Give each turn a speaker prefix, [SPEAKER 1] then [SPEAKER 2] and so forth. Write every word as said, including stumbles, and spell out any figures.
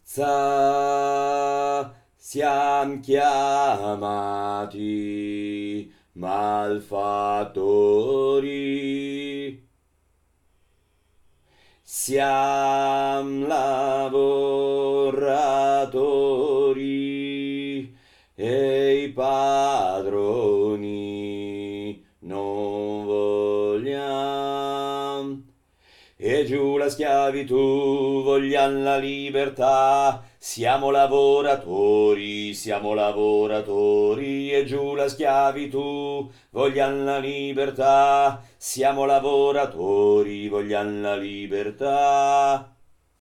[SPEAKER 1] Sa, siam chiamati malfattori, siam lavoratori e i padroni non vogliam. E giù la schiavitù, vogliam la libertà, siamo lavoratori, siamo lavoratori, e giù la schiavitù, vogliam la libertà, siamo lavoratori, vogliam la libertà.